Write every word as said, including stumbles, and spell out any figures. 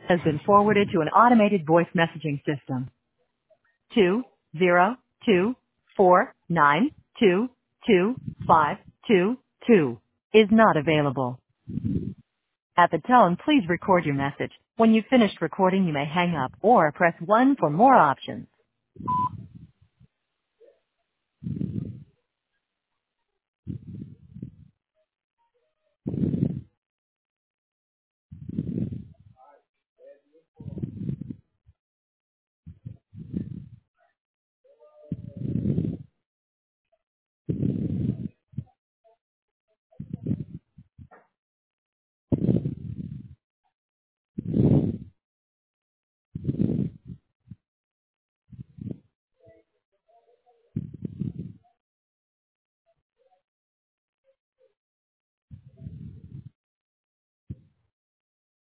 has been forwarded to an automated voice messaging system. Two zero two four nine two two five two two is not available. At the tone, please record your message. When you've finished recording, you may hang up or press one for more options.